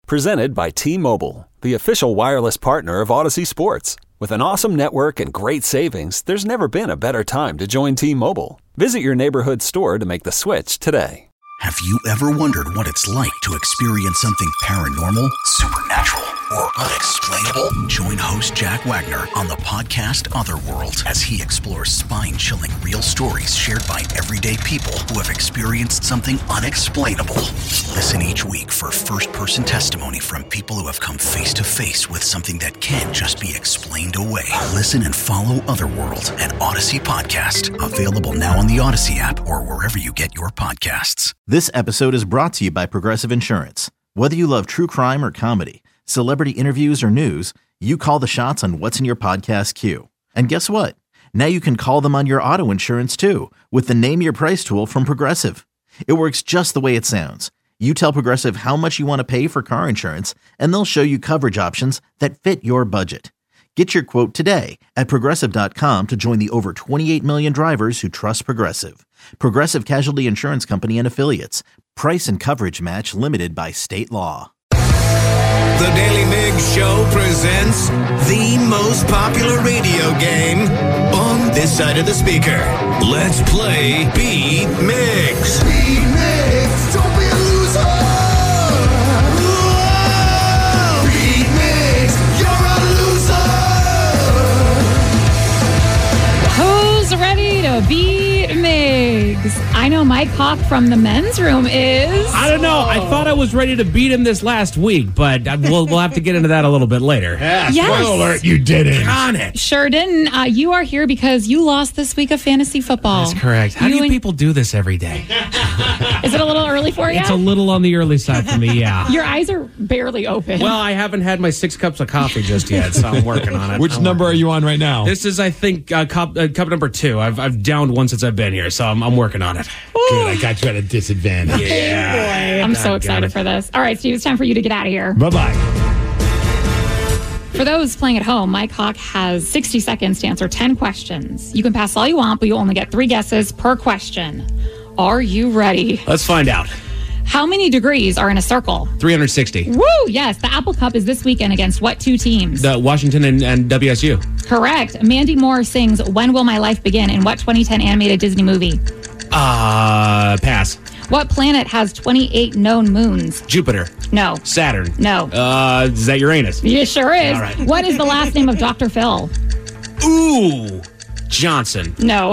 Presented by T-Mobile, the official wireless partner of Odyssey Sports. With an awesome network and great savings, there's never been a better time to join T-Mobile. Visit your neighborhood store to make the switch today. Have you ever wondered what it's like to experience something paranormal, supernatural, or unexplainable? Join host Jack Wagner on the podcast Otherworld as he explores spine-chilling real stories shared by everyday people who have experienced something unexplainable. Listen each week for first-person testimony from people who have come face-to-face with something that can't just be explained away. Listen and follow Otherworld, an Odyssey podcast. Available now on the Odyssey app or wherever you get your podcasts. This episode is brought to you by Progressive Insurance. Whether you love true crime or comedy, celebrity interviews or news, you call the shots on what's in your podcast queue. And guess what? Now you can call them on your auto insurance too with the Name Your Price tool from Progressive. It works just the way it sounds. You tell Progressive how much you want to pay for car insurance, and they'll show you coverage options that fit your budget. Get your quote today at Progressive.com to join the over 28 million drivers who trust Progressive. Progressive Casualty Insurance Company and Affiliates. Price and coverage match limited by state law. The Daily Migs Show presents the most popular radio game on this side of the speaker. Let's play Beat Migs. Beat Migs, don't be a loser. Whoa! Beat Migs, you're a loser. Who's ready to beat Migs? I know Mike Hawk from the men's room is. I don't know. I thought I was ready to beat him this last week, but we'll have to get into that a little bit later. Yeah, Yes. spoiler alert, you didn't. On it. Sure didn't. You are here because you lost this week of fantasy football. That's correct. How do you people do this every day? Is it a little early for you? It's a little on the early side for me, yeah. Your eyes are barely open. Well, I haven't had my 6 cups of coffee just yet, so I'm working on it. Which number are you on right now? This is, I think, cup number 2. I've downed one since I've been here, so I'm working on it. Good, I got you at a disadvantage. Yeah. I'm so excited for this. All right, Steve, it's time for you to get out of here. Bye-bye. For those playing at home, Mike Hawk has 60 seconds to answer 10 questions. You can pass all you want, but you only get 3 guesses per question. Are you ready? Let's find out. How many degrees are in a circle? 360. Woo! Yes, the Apple Cup is this weekend against what 2 teams? The Washington and WSU. Correct. Mandy Moore sings When Will My Life Begin in what 2010 animated Disney movie? Pass. What planet has 28 known moons? Jupiter. No. Saturn. No. Is that Uranus? Yeah, sure is. All right. What is the last name of Dr. Phil? Ooh. Johnson. No.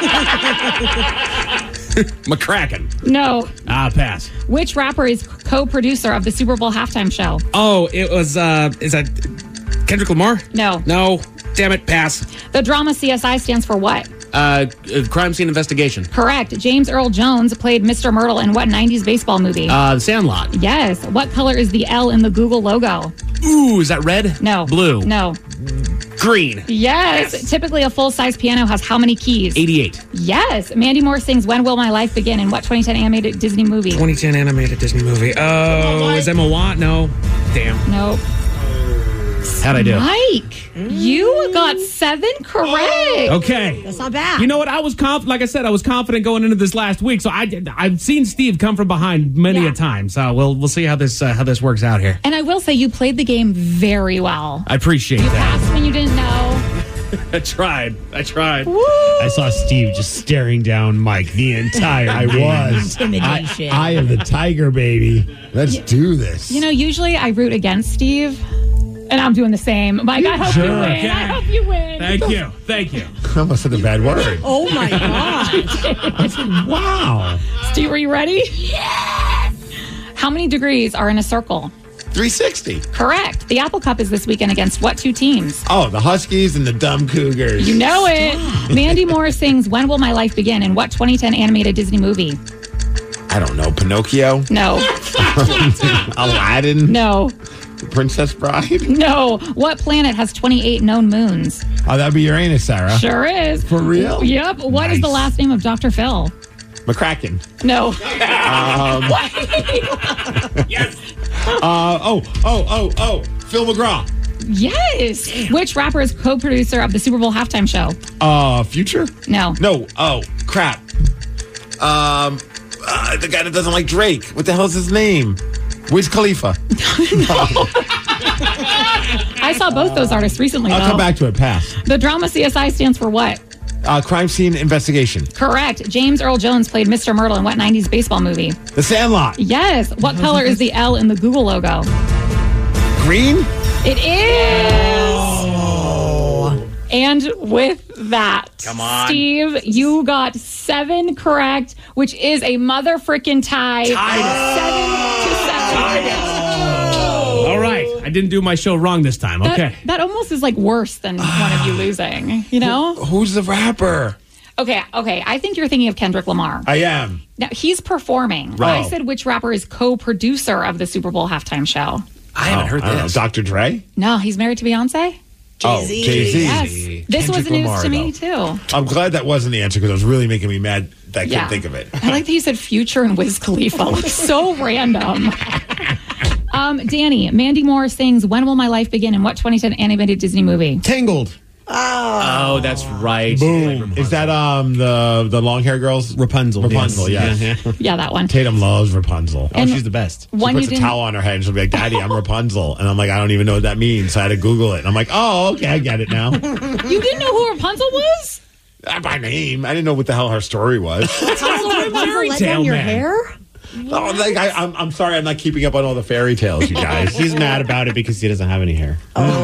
McCracken. No. Pass. Which rapper is co-producer of the Super Bowl halftime show? Oh, it was, is that Kendrick Lamar? No. No. Damn it, pass. The drama CSI stands for what? Crime scene investigation. Correct. James Earl Jones played Mr. Myrtle in what 90s baseball movie? The Sandlot. Yes. What color is the L in the Google logo? Ooh, is that red? No. Blue. No. Green. Yes. Typically, a full-size piano has how many keys? 88. Yes. Mandy Moore sings When Will My Life Begin in what 2010 animated Disney movie? 2010 animated Disney movie. Oh, is that Moana? No. Damn. Nope. How'd I do? Mike, you got 7 correct. Okay. That's not bad. You know what? I was confident. Like I said, I was confident going into this last week. So I've seen Steve come from behind many a time. So we'll see how this works out here. And I will say you played the game very well. I appreciate You that. passed when you didn't know. I tried. Woo! I saw Steve just staring down Mike the entire I was. Intimidation. I am the tiger, baby. Let's do this. You know, usually I root against Steve, and I'm doing the same. Mike, I hope you win. Okay. I hope you win. Thank you. Thank you. I almost said a bad word. Oh, my God. Wow. Steve, are you ready? Yes! How many degrees are in a circle? 360. Correct. The Apple Cup is this weekend against what 2 teams? Oh, the Huskies and the dumb Cougars. You know it. Mandy Moore sings When Will My Life Begin in what 2010 animated Disney movie? I don't know. Pinocchio? No. Aladdin? No. The Princess Bride? No. What planet has 28 known moons? Oh, that'd be Uranus, Sarah. Sure is. For real? Yep. What is the last name of Dr. Phil? McCracken. No. Yes. Phil McGraw. Yes. Which rapper is co-producer of the Super Bowl halftime show? Future? No. No. Oh, crap. The guy that doesn't like Drake. What the hell's his name? Wiz Khalifa. I saw both those artists recently, I'll though. come back to it. Pass. The drama CSI stands for what? Crime scene investigation. Correct. James Earl Jones played Mr. Myrtle in what 90s baseball movie? The Sandlot. Yes. What color is the L in the Google logo? Green. It is. And with that, Come on. Steve, you got 7 correct, which is a mother-frickin' tie. 7 to 7. All right. I didn't do my show wrong this time. Okay. That almost is like worse than one of you losing, you know? Who's the rapper? Okay. I think you're thinking of Kendrick Lamar. I am. Now, he's performing. Right. I said which rapper is co-producer of the Super Bowl halftime show. I haven't heard I don't know. this. Dr. Dre? No, he's married to Beyonce. Jay-Z. Jay-Z. Yes. This was Kendrick news Lamar, to me, though. too. I'm glad that wasn't the answer because it was really making me mad that I couldn't think of it. I like that you said Future and Wiz Khalifa. Like, so random. Danny, Mandy Moore sings When Will My Life Begin in what 2010 animated Disney movie? Tangled. Oh, that's right. Boom. Is that the long hair girls? Rapunzel? Rapunzel, yes. Yeah. Yeah, that one. Tatum loves Rapunzel. And She's the best. She One you puts a didn't. towel on her head and she'll be like, Daddy, I'm Rapunzel. And I'm like, I don't even know what that means. So I had to Google it. And I'm like, oh, okay, I get it now. You didn't know who Rapunzel was? By name. I didn't know what the hell her story was. Fairy Let tale down your man. hair? Oh, like, I'm sorry, I'm not keeping up on all the fairy tales, you guys. He's mad about it because he doesn't have any hair.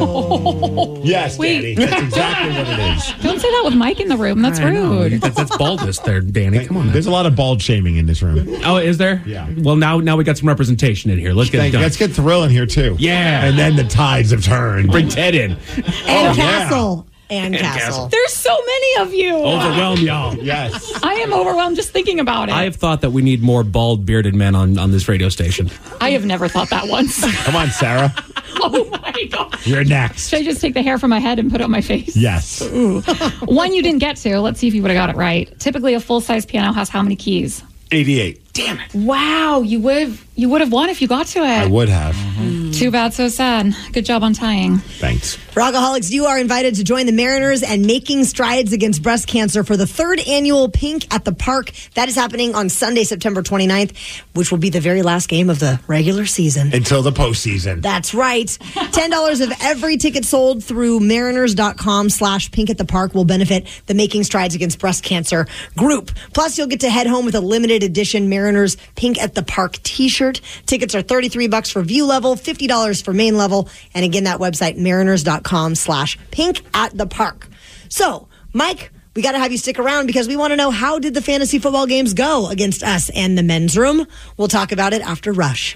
Yes, Wait. Daddy. That's exactly what it is. Don't say that with Mike in the room. That's I know. rude. That's baldness there, Danny. Come on. Now. There's a lot of bald shaming in this room. Oh, is there? Yeah. Well, now we got some representation in here. Let's get it done. Let's get Thrill in here, too. Yeah. And then the tides have turned. Bring Ted in. And yeah. Castle. And Castle. There's so many of you. Overwhelm y'all. Yes. I am overwhelmed just thinking about it. I have thought that we need more bald, bearded men on this radio station. I have never thought that once. Come on, Sarah. Oh my God. You're next. Should I just take the hair from my head and put it on my face? Yes. One you didn't get to. Let's see if you would have got it right. Typically, a full-size piano has how many keys? 88. Damn it. Wow, you would have won if you got to it. I would have. Too bad, so sad. Good job on tying. Thanks. Rockaholics, you are invited to join the Mariners and Making Strides Against Breast Cancer for the 3rd annual Pink at the Park. That is happening on Sunday, September 29th, which will be the very last game of the regular season. Until the postseason. That's right. $10 of every ticket sold through mariners.com/pink at the park will benefit the Making Strides Against Breast Cancer group. Plus, you'll get to head home with a limited edition Mariners Pink at the Park t-shirt. Tickets are $33 for view level, $50 for main level. And again, that website, mariners.com/pink at the park. So, Mike, we got to have you stick around because we want to know, how did the fantasy football games go against us and the men's room? We'll talk about it after Rush.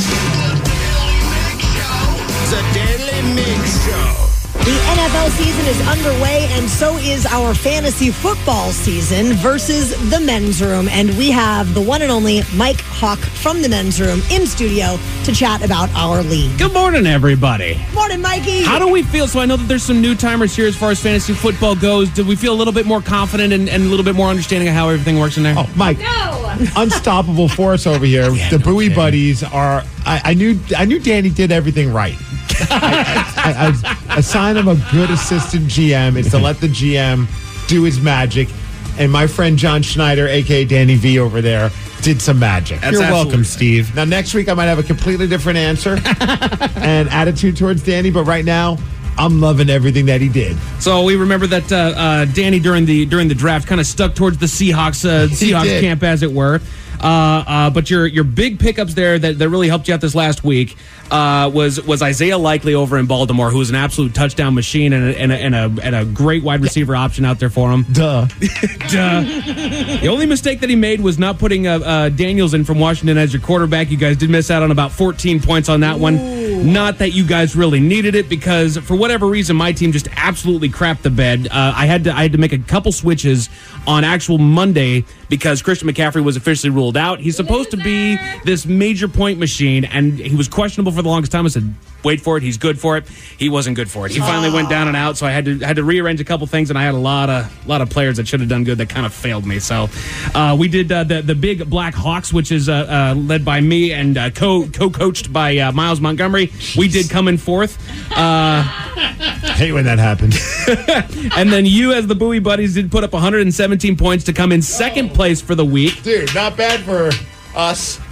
The Daily Mix Show. The NFL season is underway, and so is our fantasy football season versus the men's room. And we have the one and only Mike Hawk from the men's room in studio to chat about our league. Good morning, everybody. Morning, Mikey. How do we feel? So I know that there's some new timers here as far as fantasy football goes. Did we feel a little bit more confident and a little bit more understanding of how everything works in there? Oh, Mike. Unstoppable force over here. The Bowie buddies are. I knew Danny did everything right. I assign him a good assistant GM. It's to let the GM do his magic. And my friend John Schneider, a.k.a. Danny V over there, did some magic. You're welcome, Steve. Now, next week, I might have a completely different answer and attitude towards Danny. But right now, I'm loving everything that he did. So we remember that Danny during the draft kind of stuck towards the Seahawks did. camp, as it were. But your big pickups there that really helped you out this last week was Isaiah Likely over in Baltimore, who was an absolute touchdown machine and a great wide receiver option out there for him. Duh. The only mistake that he made was not putting Daniels in from Washington as your quarterback. You guys did miss out on about 14 points on that one. Not that you guys really needed it, because for whatever reason, my team just absolutely crapped the bed. I had to make a couple switches on actual Monday because Christian McCaffrey was officially ruled out. He's supposed to be this major point machine, and he was questionable for the longest time. I said, wait for it. He's good for it. He wasn't good for it. He finally went down and out, so I had to rearrange a couple things, and I had a lot of players that should have done good that kind of failed me. So we did the big Black Hawks, which is led by me and co-coached by Miles Montgomery. We did come in fourth. Hate when that happens. And then you, as the Bowie Buddies, did put up 117 points to come in second place for the week. Dude, not bad for us.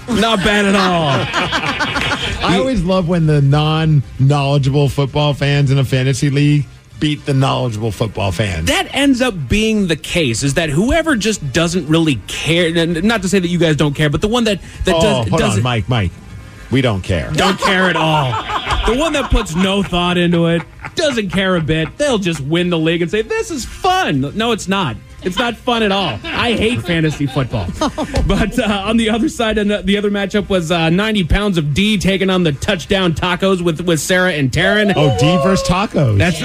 Not bad at all. I always love when the non-knowledgeable football fans in a fantasy league beat the knowledgeable football fans. That ends up being the case, is that whoever just doesn't really care, and not to say that you guys don't care, but the one that hold doesn't on, Mike. We don't care. Don't care at all. The one that puts no thought into it, doesn't care a bit, they'll just win the league and say, this is fun. No, it's not. It's not fun at all. I hate fantasy football. But on the other side, and the other matchup was 90 pounds of D taking on the touchdown tacos with Sarah and Taryn. Oh, D versus tacos. That's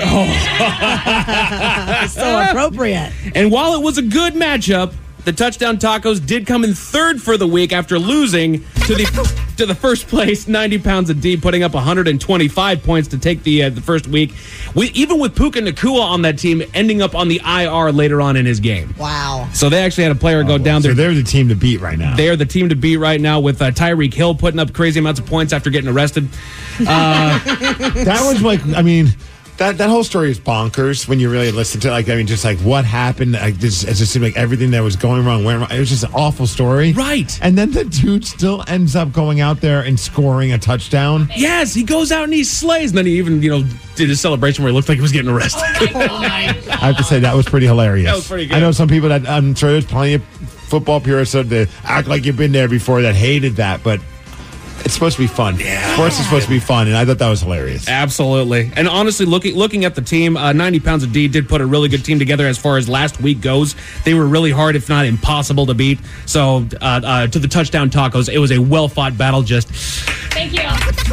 So appropriate. And while it was a good matchup, the touchdown tacos did come in third for the week after losing to the first place 90 pounds of D, putting up 125 points to take the first week. Even with Puka Nacua on that team, ending up on the IR later on in his game. Wow. So they actually had a player go down there. So they're the team to beat right now. They're the team to beat right now with Tyreek Hill putting up crazy amounts of points after getting arrested. That was like, I mean, that whole story is bonkers when you really listen to it. Like, I mean, just like what happened. It just seemed like everything that was going wrong went wrong. It was just an awful story. Right. And then the dude still ends up going out there and scoring a touchdown. Yes, he goes out and he slays. And then he even, did his celebration where he looked like he was getting arrested. I have to say, that was pretty hilarious. That was pretty good. I know some people that, I'm sure there's plenty of football purists that act like you've been there before that hated that, but it's supposed to be fun. Yeah. Sports is supposed to be fun, and I thought that was hilarious. Absolutely. And honestly, looking at the team, 90 pounds of D did put a really good team together as far as last week goes. They were really hard, if not impossible, to beat. So to the touchdown tacos, it was a well-fought battle. Thank you.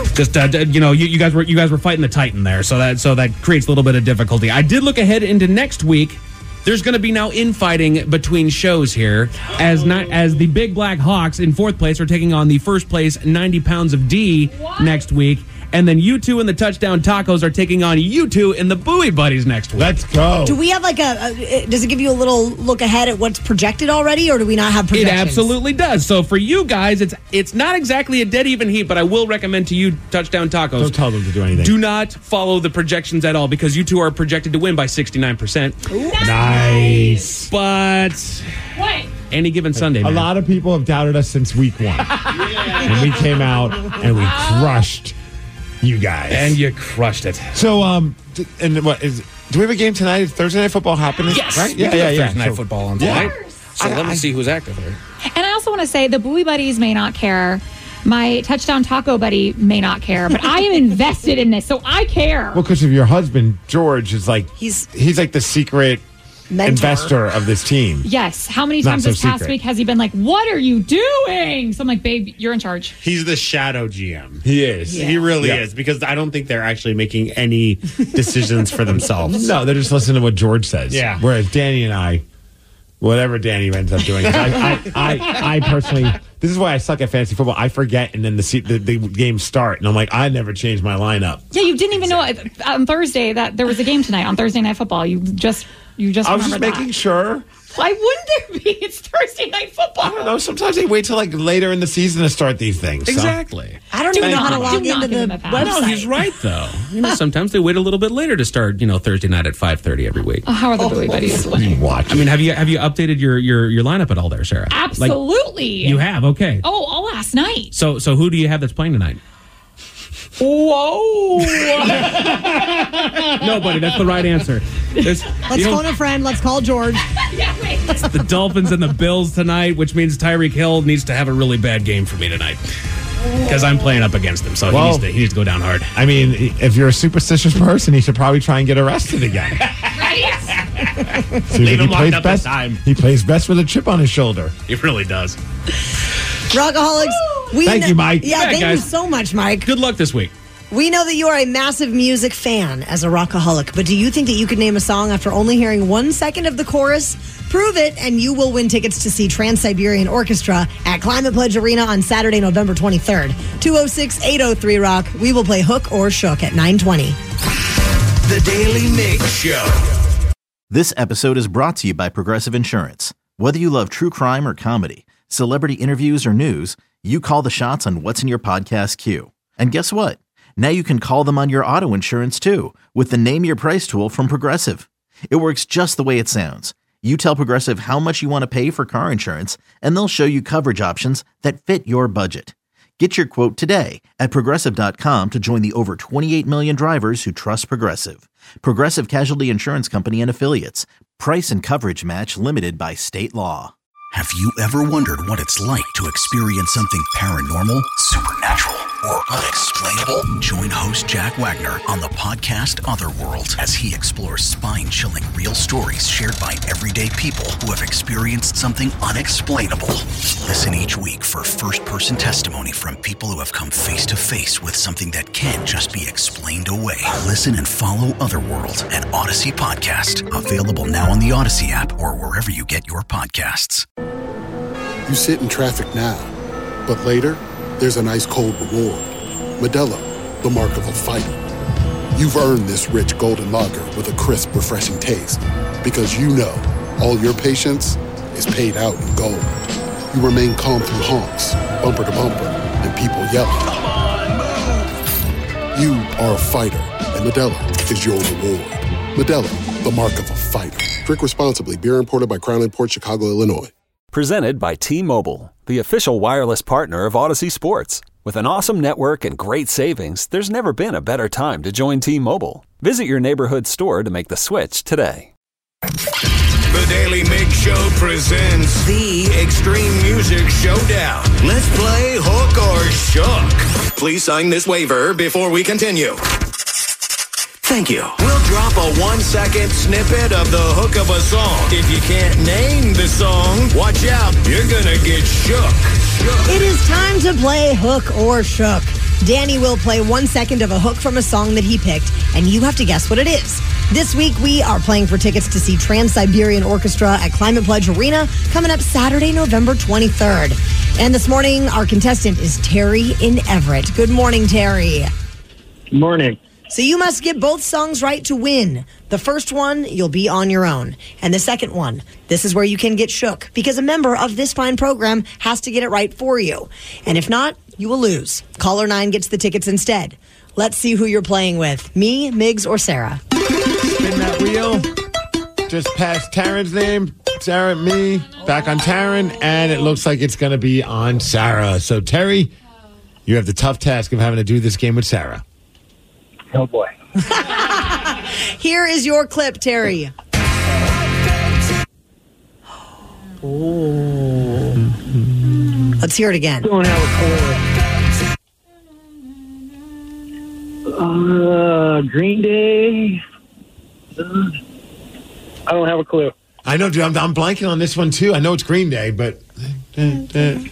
You guys were fighting the Titan there, so that creates a little bit of difficulty. I did look ahead into next week. There's going to be now infighting between shows here as the Big Black Hawks in fourth place are taking on the first place 90 pounds of D next week. And then you two in the touchdown tacos are taking on you two in the Bowie Buddies next week. Let's go. Do we have does it give you a little look ahead at what's projected already, or do we not have projections? It absolutely does. So for you guys, it's not exactly a dead even heat, but I will recommend to you touchdown tacos. Don't tell them to do anything. Do not follow the projections at all because you two are projected to win by 69%. Ooh. Nice. But What? any given Sunday, man. A lot of people have doubted us since week one. And we came out and we crushed you guys. And you crushed it. So, and what is? Do we have a game tonight? Is Thursday Night Football happening? Yes. Right? Yeah. Thursday Night So- Football on tonight. Yeah. So let me see who's active there. And I also want to say the Bowie Buddies may not care. My touchdown taco buddy may not care, but I am invested in this, so I care. Well, because of your husband, George, is like He's like the secret mentor. investor of this team. Yes. How many Not times so this past secret. week has he been like, what are you doing? So I'm like, babe, you're in charge. He's the shadow GM. He is. He really Yeah. is, because I don't think they're actually making any decisions for themselves. No, they're just listening to what George says. Yeah. Whereas Danny and I, whatever Danny ends up doing, I personally, this is why I suck at fantasy football. I forget, and then the games start, and I'm like, I never changed my lineup. Yeah, you didn't even know on Thursday that there was a game tonight on Thursday Night Football. You just I was just remembered making that. sure. Why wouldn't there be? It's Thursday Night Football. I don't know. Sometimes they wait till like later in the season to start these things. so- Exactly. I don't even know how to Do log not into give him the a pass. website. No, he's right though. Sometimes they wait a little bit later to start. Thursday night at 5:30 every week. How are the Bowie Buddies? Watch. I mean, have you updated your lineup at all there, Sarah? Like, Absolutely. you have. Okay. Oh, all last night. So who do you have that's playing tonight? Whoa. No, buddy, that's the right answer. Let's phone a friend. Let's call George. Yeah, wait. The Dolphins and the Bills tonight, which means Tyreek Hill needs to have a really bad game for me tonight. Because I'm playing up against him, so Well- he needs to go down hard. I mean, if you're a superstitious person, he should probably try and get arrested again. Right? See, Leave he him locked plays up best. this time. He plays best with a chip on his shoulder. He really does. Rockaholics. Thank you, Mike. Yeah, Hey, thank you guys. so much, Mike. Good luck this week. We know that you are a massive music fan as a rockaholic, but do you think that you could name a song after only hearing 1 second of the chorus? Prove it, and you will win tickets to see Trans-Siberian Orchestra at Climate Pledge Arena on Saturday, November 23rd. 206-803-ROCK. We will play Hook or Shook at 9:20. The Daily Mix Show. This episode is brought to you by Progressive Insurance. Whether you love true crime or comedy, celebrity interviews or news, you call the shots on what's in your podcast queue. And guess what? Now you can call them on your auto insurance too with the Name Your Price tool from Progressive. It works just the way it sounds. You tell Progressive how much you want to pay for car insurance, and they'll show you coverage options that fit your budget. Get your quote today at Progressive.com to join the over 28 million drivers who trust Progressive. Progressive Casualty Insurance Company and Affiliates. Price and coverage match limited by state law. Have you ever wondered what it's like to experience something paranormal, supernatural, or unexplainable? Join host Jack Wagner on the podcast Otherworld as he explores spine-chilling real stories shared by everyday people who have experienced something unexplainable. Listen each week for first-person testimony from people who have come face-to-face with something that can't just be explained away. Listen and follow Otherworld, an Odyssey podcast. Available now on the Odyssey app or wherever you get your podcasts. You sit in traffic now, but later, there's an ice-cold reward. Modelo, the mark of a fighter. You've earned this rich golden lager with a crisp, refreshing taste. Because you know, all your patience is paid out in gold. You remain calm through honks, bumper to bumper, and people yelling. Come on, move! You are a fighter, and Modelo is your reward. Modelo, the mark of a fighter. Drink responsibly. Beer imported by Crown Imports, Chicago, Illinois. Presented by T-Mobile, the official wireless partner of Odyssey Sports. With an awesome network and great savings, there's never been a better time to join T-Mobile. Visit your neighborhood store to make the switch today. The Daily Mix Show presents the Extreme Music Showdown. Let's play Hook or Shook. Please sign this waiver before we continue. Thank you. We'll drop a 1-second snippet of the hook of a song. If you can't name the song, watch out. You're gonna get shook. It is time to play Hook or Shook. Danny will play 1 second of a hook from a song that he picked, and you have to guess what it is. This week, we are playing for tickets to see Trans-Siberian Orchestra at Climate Pledge Arena coming up Saturday, November 23rd. And this morning, our contestant is Terry in Everett. Good morning, Terry. Good morning. So you must get both songs right to win. The first one, you'll be on your own. And the second one, this is where you can get shook, because a member of this fine program has to get it right for you. And if not, you will lose. Caller 9 gets the tickets instead. Let's see who you're playing with. Me, Miggs, or Sarah? Spin that wheel. Just past Taryn's name. Sarah, me. Back on Taryn. And it looks like it's going to be on Sarah. So, Terry, you have the tough task of having to do this game with Sarah. Oh, boy. Here is your clip, Terry. Oh. Let's hear it again. Don't have a clue. Green Day. I don't have a clue. I know, dude. I'm blanking on this one, too. I know it's Green Day, but... Do you know?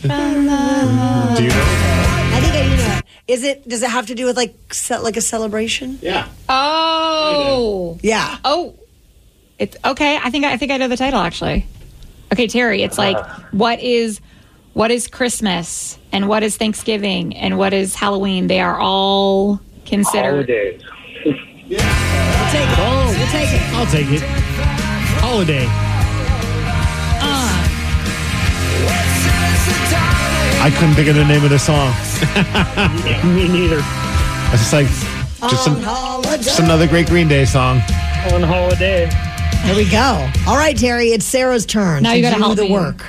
I think I do know it. Does it have to do with like a celebration? Yeah. Oh. Yeah. Oh. It's okay. I think I know the title actually. Okay, Terry, it's like what is Christmas and what is Thanksgiving and what is Halloween? They are all considered holidays. Yeah. We'll take it. Oh, we'll take it. I'll take it. Holiday. I couldn't think of the name of the song. Me neither. It's just like just another great Green Day song. On holiday. There we go. All right, Terry, it's Sarah's turn. Now you gotta do help the me. work.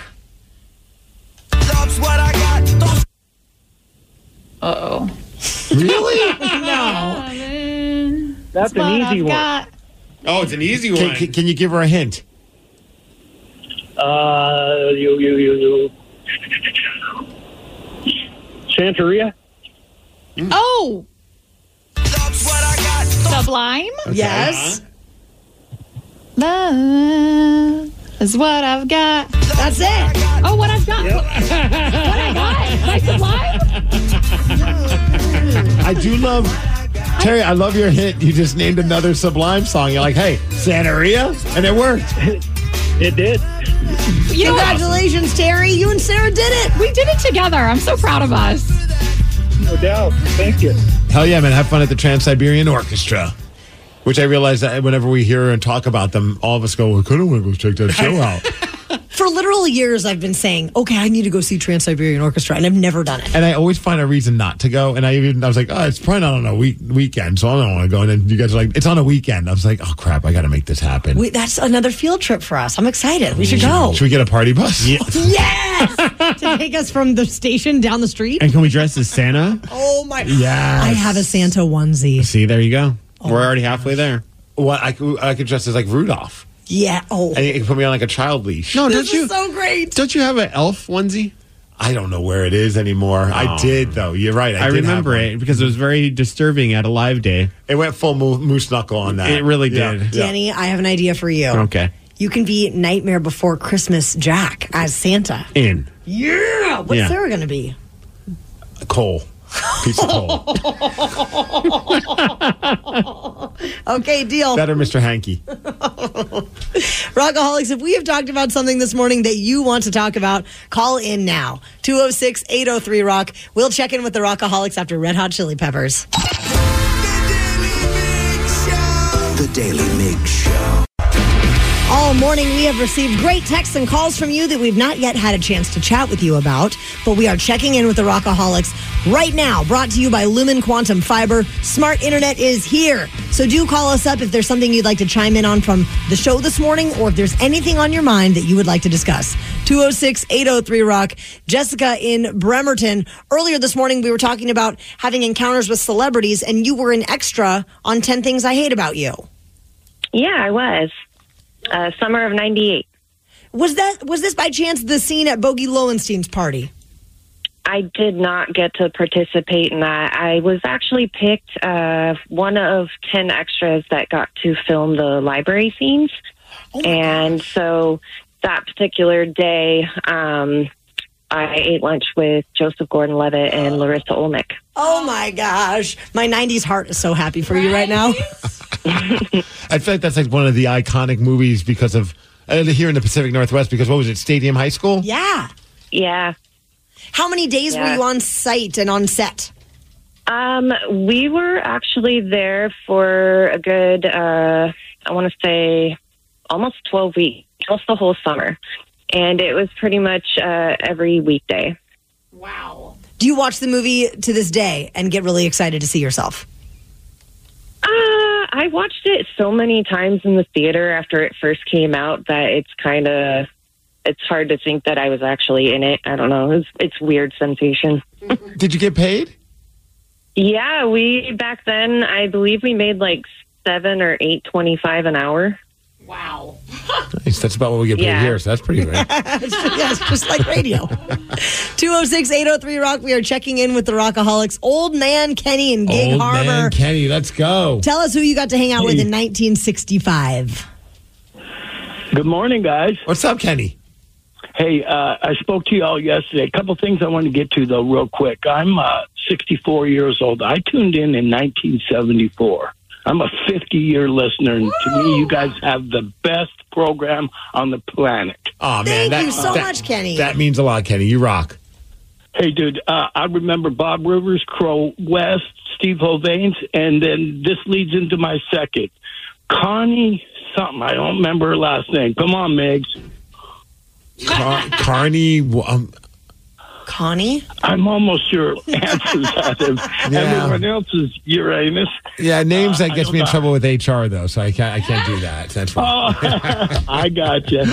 Uh-oh. Really? No. That's an easy one. Oh, it's an easy one. Can you give her a hint? You. Santeria? Oh. Sublime? Okay. Yes. Love is what I've got. That's it. Oh, what I've got. What I got? My Sublime? I do love... Terry, I love your hint. You just named another Sublime song. You're like, hey, Santeria? And it worked. It did. You know what? Congratulations, Terry. You and Sarah did it. We did it together. I'm so proud of us. No doubt. Thank you. Hell yeah, man. Have fun at the Trans-Siberian Orchestra. Which I realize that whenever we hear and talk about them, all of us go, I kind of want to go check that show out. For literal years, I've been saying, okay, I need to go see Trans-Siberian Orchestra, and I've never done it. And I always find a reason not to go. And I was like, oh, it's probably not on a weekend, so I don't want to go. And then you guys are like, it's on a weekend. I was like, oh, crap, I got to make this happen. That's another field trip for us. I'm excited. We should go. Should we get a party bus? Yeah. Yes! To take us from the station down the street. And can we dress as Santa? Oh, my. Yes. I have a Santa onesie. See, there you go. We're already halfway there. Well, I could dress as like Rudolph. Yeah. Oh. And you can put me on like a child leash. No, This is so great. Don't you have an elf onesie? I don't know where it is anymore. I did, though. You're right. I remember it because it was very disturbing at a live day. It went full moose knuckle on that. It really did. Danny, I have an idea for you. Okay. You can be Nightmare Before Christmas Jack as Santa. In. Yeah. What's Sarah going to be? Coal. Piece of coal. Okay, deal. Better, Mr. Hanky. Rockaholics, if we have talked about something this morning that you want to talk about, call in now. 206-803-ROCK. We'll check in with the Rockaholics after Red Hot Chili Peppers. The Daily Mig Show. All morning, we have received great texts and calls from you that we've not yet had a chance to chat with you about, but we are checking in with the Rockaholics right now, brought to you by Lumen Quantum Fiber. Smart Internet is here. So do call us up if there's something you'd like to chime in on from the show this morning, or if there's anything on your mind that you would like to discuss. 206-803-ROCK. Jessica in Bremerton. Earlier this morning, we were talking about having encounters with celebrities, and you were an extra on 10 Things I Hate About You. Yeah, I was. Summer of 98. Was this by chance the scene at Bogey Lowenstein's party? I did not get to participate in that. I was actually picked one of 10 extras that got to film the library scenes. And so that particular day, I ate lunch with Joseph Gordon-Levitt and Larissa Olnick. Oh, my gosh. My 90s heart is so happy for you right now. I feel like that's like one of the iconic movies because of here in the Pacific Northwest, because what was it, Stadium High School? Yeah. Yeah. How many days were you on site and on set? We were actually there for a good, I want to say almost 12 weeks, almost the whole summer. And it was pretty much every weekday. Wow. Do you watch the movie to this day and get really excited to see yourself? I watched it so many times in the theater after it first came out that it's hard to think that I was actually in it. I don't know. It's weird sensation. Did you get paid? Yeah, back then, I believe we made like $7 or $8.25 an hour. Wow. Nice. That's about what we get paid here, so that's pretty great. Yes, just like radio. 206-803-ROCK. We are checking in with the Rockaholics. Old Man Kenny in Gig Harbor. Old Man Kenny, let's go. Tell us who you got to hang out with in 1965. Good morning, guys. What's up, Kenny? Hey, I spoke to you all yesterday. A couple things I want to get to, though, real quick. I'm 64 years old. I tuned in 1974. I'm a 50-year listener, and to me, you guys have the best program on the planet. Oh, man. Thank you so much, Kenny. That means a lot, Kenny. You rock. Hey, dude, I remember Bob Rivers, Crow West, Steve Hovanes, and then this leads into my second. Connie something. I don't remember her last name. Come on, Migs. Carney... Connie? I'm almost sure answers out of everyone else's Uranus. Yeah, names that gets me in trouble with HR, though, so I can't do that. That's wrong. I got you.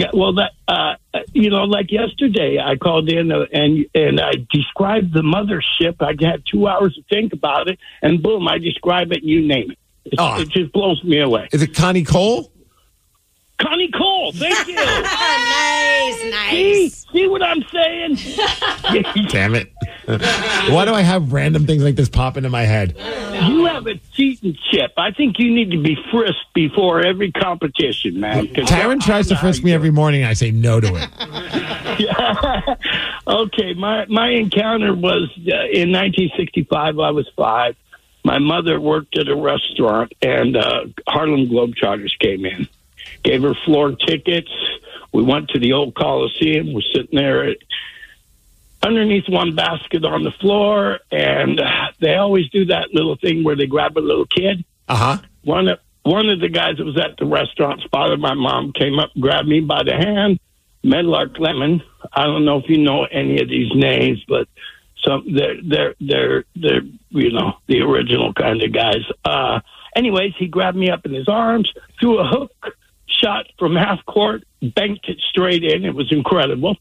Like yesterday, I called in and I described the mothership. I had 2 hours to think about it, and boom, I describe it, and you name it. It just blows me away. Is it Connie Cole? Connie Cole, thank you. Nice. See what I'm saying? Damn it. Why do I have random things like this pop into my head? You have a cheating chip. I think you need to be frisked before every competition, man. Taryn tries to frisk me every morning, and I say no to it. Yeah. Okay, my encounter was in 1965. I was 5. My mother worked at a restaurant, and Harlem Globetrotters came in. Gave her floor tickets. We went to the old Coliseum. We're sitting there underneath one basket on the floor, and they always do that little thing where they grab a little kid. Uh-huh. One of the guys that was at the restaurant spotted my mom, came up, grabbed me by the hand. Medlark Lemon. I don't know if you know any of these names, but they're the original kind of guys. Anyways, he grabbed me up in his arms, threw a hook shot from half court, banked it straight in. It was incredible.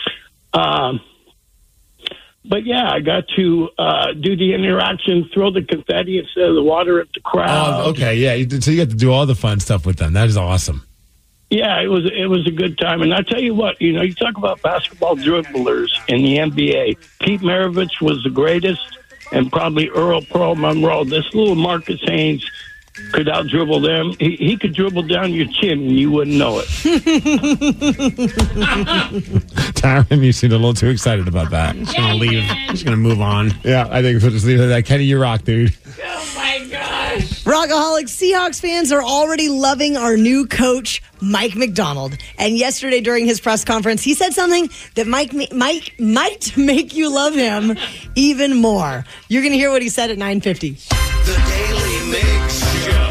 But yeah, I got to do the interaction, throw the confetti instead of the water at the crowd. Oh, okay, yeah. So you got to do all the fun stuff with them. That is awesome. Yeah, it was a good time. And I tell you what, you talk about basketball dribblers in the NBA. Pete Maravich was the greatest, and probably Earl Pearl Monroe. This little Marcus Haynes could out-dribble them. He could dribble down your chin and you wouldn't know it. Tyron, you seemed a little too excited about that. Just going to leave. Just going to move on. Yeah, I think we'll just leave it at that. Kenny, you rock, dude. Oh, my gosh. Rockaholics, Seahawks fans are already loving our new coach, Mike Macdonald. And yesterday during his press conference, he said something that might make you love him even more. You're going to hear what he said at 9:50. The Daily Mix Show.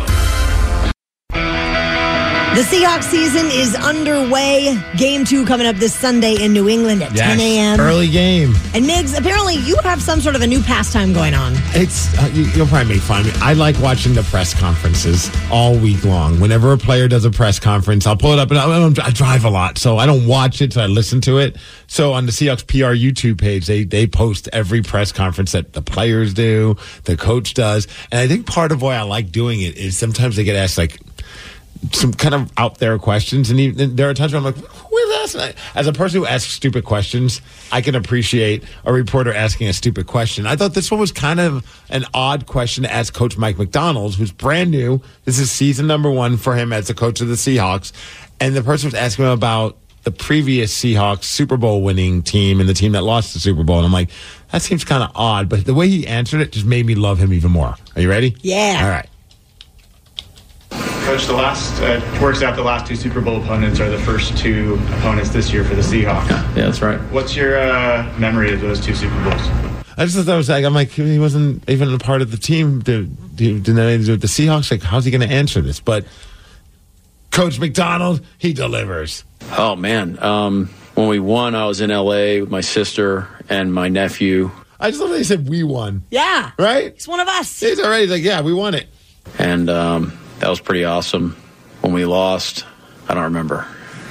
The Seahawks season is underway. Game 2 coming up this Sunday in New England at 10 a.m. Early game. And Migs, apparently you have some sort of a new pastime going on. It's you'll probably make fun of me. I like watching the press conferences all week long. Whenever a player does a press conference, I'll pull it up, and I drive a lot, so I don't watch it, so I listen to it. So on the Seahawks PR YouTube page, they post every press conference that the players do, the coach does. And I think part of why I like doing it is sometimes they get asked, like, some kind of out there questions, and even, there are times where I'm like, who is that? As a person who asks stupid questions, I can appreciate a reporter asking a stupid question. I thought this one was kind of an odd question to ask Coach Mike Macdonald, who's brand new. This is season number 1 for him as the coach of the Seahawks, and the person was asking him about the previous Seahawks Super Bowl winning team and the team that lost the Super Bowl, and I'm like, that seems kind of odd, but the way he answered it just made me love him even more. Are you ready? Yeah. All right. Coach, the last 2 Super Bowl opponents are the first 2 opponents this year for the Seahawks. Yeah, that's right. What's your memory of those 2 Super Bowls? I just thought that was like, I'm like, he wasn't even a part of the team. Didn't have anything to do with the Seahawks. Like, how's he going to answer this? But Coach Macdonald, he delivers. Oh, man. When we won, I was in L.A. with my sister and my nephew. I just love that he said we won. Yeah. Right? He's one of us. He's already He's like, yeah, we won it. And that was pretty awesome. When we lost, I don't remember.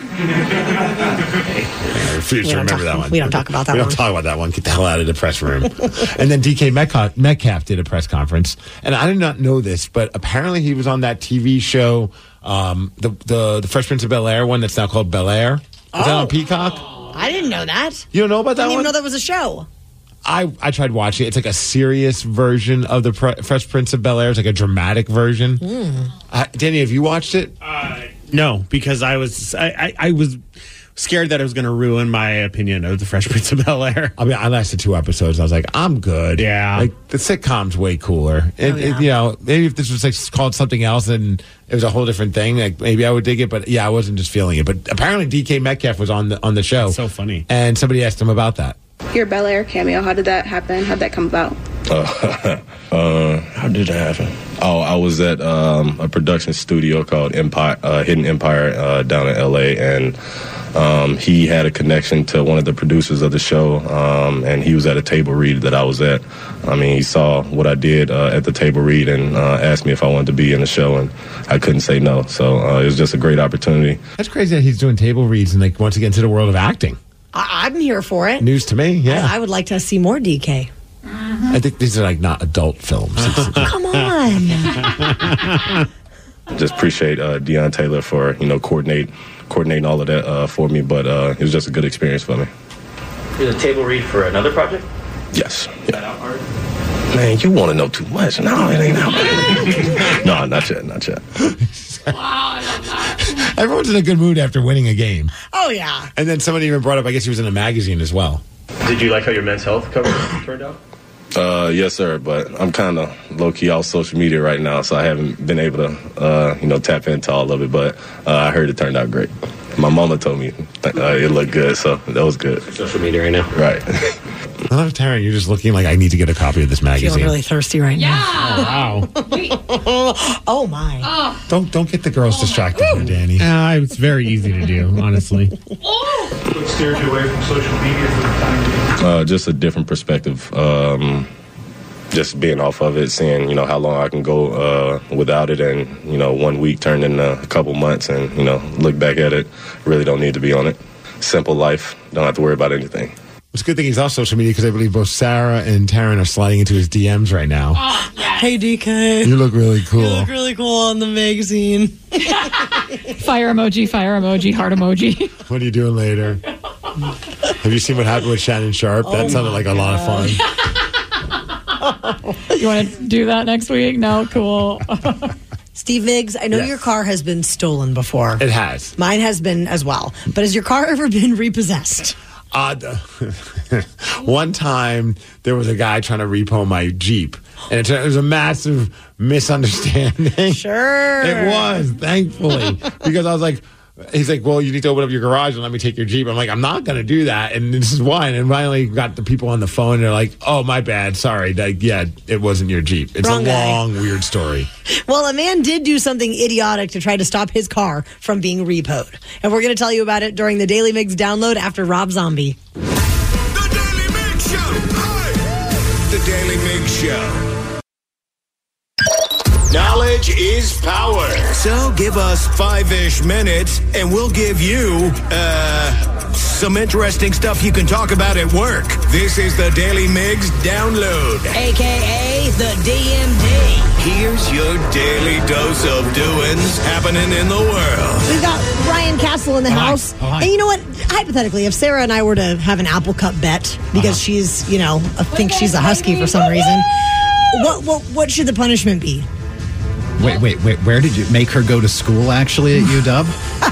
Remember that one. We don't talk about that one. We don't talk about that one. Get the hell out of the press room. And then DK Metcalf did a press conference. And I did not know this, but apparently he was on that TV show, the Fresh Prince of Bel-Air one that's now called Bel-Air. Is that on Peacock? I didn't know that. You don't know about that one? I didn't even know that was a show. I tried watching it. It's like a serious version of the Fresh Prince of Bel-Air. It's like a dramatic version. Danny, have you watched it? No, because I was scared that it was going to ruin my opinion of the Fresh Prince of Bel-Air. I mean, I lasted 2 episodes. I was like, I'm good. Yeah. Like, the sitcom's way cooler. Maybe if this was like called something else and it was a whole different thing, like maybe I would dig it. But yeah, I wasn't just feeling it. But apparently DK Metcalf was on the show. That's so funny. And somebody asked him about that. Your Bel-Air cameo, how did that happen? How'd that come about? How did that happen? Oh, I was at a production studio called Hidden Empire down in L.A., and he had a connection to one of the producers of the show, and he was at a table read that I was at. I mean, he saw what I did at the table read and asked me if I wanted to be in the show, and I couldn't say no. So it was just a great opportunity. That's crazy that he's doing table reads and like wants to get into the world of acting. I'm here for it. News to me, yeah. I would like to see more DK. I think these are like not adult films. Come on. Just appreciate Deion Taylor for coordinating all of that for me, but it was just a good experience for me. You're the table read for another project? Yes. Yeah. Man, you want to know too much. No, it ain't out. No, not yet. Wow, I love that. Everyone's in a good mood after winning a game. Oh, yeah. And then somebody even brought up, I guess he was in a magazine as well. Did you like how your men's health cover turned out? Yes, sir, but I'm kind of low-key off social media right now, so I haven't been able to, tap into all of it, but I heard it turned out great. My mama told me it looked good, so that was good. Social media right now. Right. I love Taryn. You're just looking like I need to get a copy of this magazine. Feeling really thirsty right now. Oh, wow. Oh my. Don't get the girls distracted here, Danny. It's very easy to do, honestly. What steered you away from social media for the time being? Just a different perspective. Just being off of it, seeing, how long I can go without it, and, 1 week turned into a couple months, and, look back at it, really don't need to be on it. Simple life, don't have to worry about anything. It's a good thing he's off social media because I believe both Sarah and Taryn are sliding into his DMs right now. Oh, yes. Hey, DK. You look really cool. You look really cool on the magazine. Fire emoji, heart emoji. What are you doing later? Have you seen what happened with Shannon Sharp? That sounded like a lot of fun. You want to do that next week? No? Cool. Steve Miggs, I know Yes. your car has been stolen before. It has. Mine has been as well. But has your car ever been repossessed? One time, there was a guy trying to repo my Jeep. And it was a massive misunderstanding. Sure. It was, thankfully. Because I was like, he's like, well, you need to open up your garage and let me take your Jeep. I'm like, I'm not going to do that. And this is why. And finally got the people on the phone. And they're like, oh, my bad. Sorry. Like, yeah, it wasn't your Jeep. It's Wrong a guy. long, weird story. Well, a man did do something idiotic to try to stop his car from being repoed. And we're going to tell you about it during the Daily Mix download after Rob Zombie. The Daily Mix Show. The Daily Mix Show. Knowledge is power. So give us 5-ish minutes and we'll give you, some interesting stuff you can talk about at work. This is the Daily Mix Download. AKA the DMD. Here's your daily dose of doings happening in the world. We've got Ryan Castle in the house. hi. And you know what? Hypothetically, if Sarah and I were to have an Apple Cup bet, because she's, thinks she's a husky for some reason, what should the punishment be? Wait. Where did you make her go to school, actually, at UW?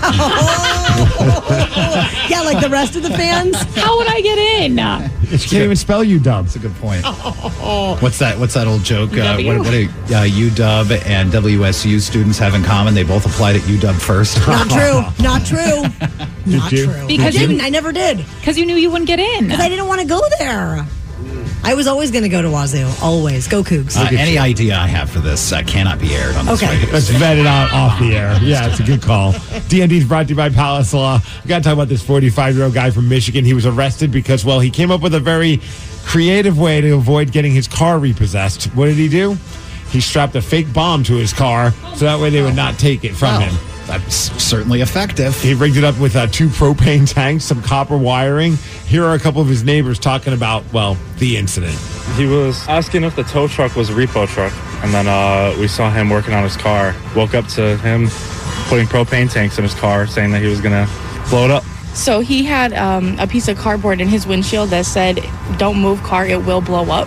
Yeah, like the rest of the fans? How would I get in? She can't even spell UW. That's a good point. What's that old joke? What do UW and WSU students have in common? They both applied at UW first. Not true. Not true. Not you? true. Because I didn't. I never did. Because you knew you wouldn't get in. Because I didn't want to go there. I was always going to go to Wazoo. Always. Go Cougs. Any idea I have for this cannot be aired on this Okay. radio Let's station. vet it out off the air. Yeah, it's a good call. DND's brought to you by Palace Law. We got to talk about this 45-year-old guy from Michigan. He was arrested because, he came up with a very creative way to avoid getting his car repossessed. What did he do? He strapped a fake bomb to his car so that way they would not take it from him. That's certainly effective. He rigged it up with 2 propane tanks, some copper wiring. Here are a couple of his neighbors talking about, the incident. He was asking if the tow truck was a repo truck, and then we saw him working on his car. Woke up to him putting propane tanks in his car, saying that he was going to blow it up. So he had a piece of cardboard in his windshield that said, "Don't move, car, it will blow up."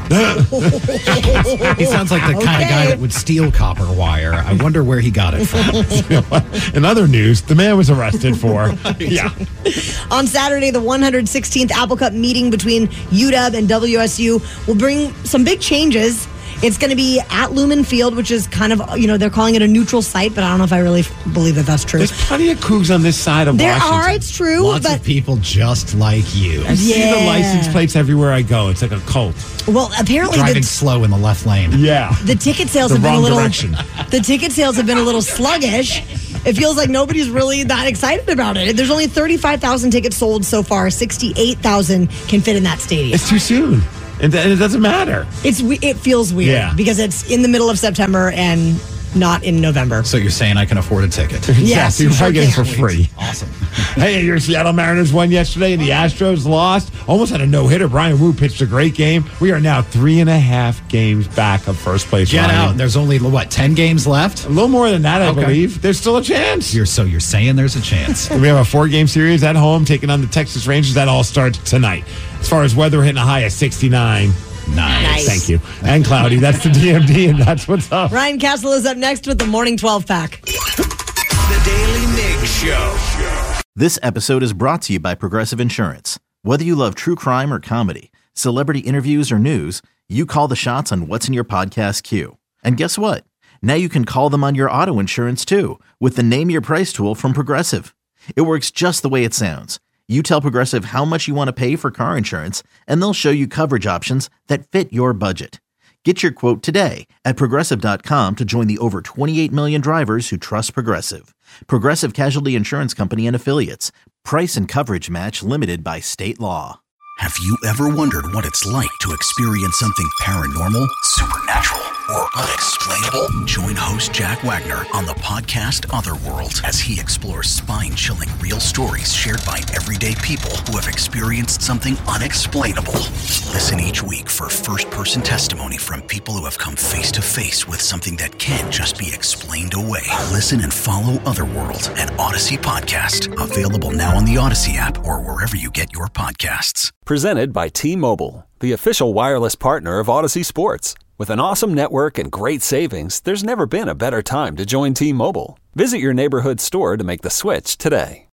He sounds like the kind of guy that would steal copper wire. I wonder where he got it from. In other news, the man was arrested for... yeah. On Saturday, the 116th Apple Cup meeting between UW and WSU will bring some big changes. It's going to be at Lumen Field, which is kind of, they're calling it a neutral site, but I don't know if I really believe that that's true. There's plenty of Cougs on this side of There Washington. are, it's true. Lots but of people just like you. I see the license plates everywhere I go. It's like a cult. Well, apparently Driving slow in the left lane. Yeah. the ticket sales The have been a wrong little direction. The ticket sales have been a little sluggish. It feels like nobody's really that excited about it. There's only 35,000 tickets sold so far. 68,000 can fit in that stadium. It's too soon. And it doesn't matter. It feels weird because it's in the middle of September and not in November. So you're saying I can afford a ticket? Yes, you're you probably getting it sure for free. Awesome. Hey, your Seattle Mariners won yesterday, and the Astros lost. Almost had a no-hitter. Brian Wu pitched a great game. We are now 3.5 games back of first place. Get Ryan. out. There's only, 10 games left? A little more than that, I Okay. believe. There's still a chance. You're saying there's a chance. We have a 4-game series at home taking on the Texas Rangers. That all starts tonight. As far as weather, we're hitting a high of 69. Nice. Thank you. And cloudy. That's the DMD, and that's what's up. Ryan Castle is up next with the Morning 12 Pack. The Daily Mix Show. This episode is brought to you by Progressive Insurance. Whether you love true crime or comedy, celebrity interviews or news, you call the shots on what's in your podcast queue. And guess what? Now you can call them on your auto insurance too with the Name Your Price tool from Progressive. It works just the way it sounds. You tell Progressive how much you want to pay for car insurance, and they'll show you coverage options that fit your budget. Get your quote today at Progressive.com to join the over 28 million drivers who trust Progressive. Progressive Casualty Insurance Company and Affiliates. Price and coverage match limited by state law. Have you ever wondered what it's like to experience something paranormal, supernatural, or unexplainable? Join host Jack Wagner on the podcast Otherworld as he explores spine-chilling real stories shared by everyday people who have experienced something unexplainable. Listen each week for first-person testimony from people who have come face-to-face with something that can't just be explained away. Listen and follow Otherworld, an Odyssey podcast. Available now on the Odyssey app or wherever you get your podcasts. Presented by T-Mobile, the official wireless partner of Odyssey Sports. With an awesome network and great savings, there's never been a better time to join T-Mobile. Visit your neighborhood store to make the switch today.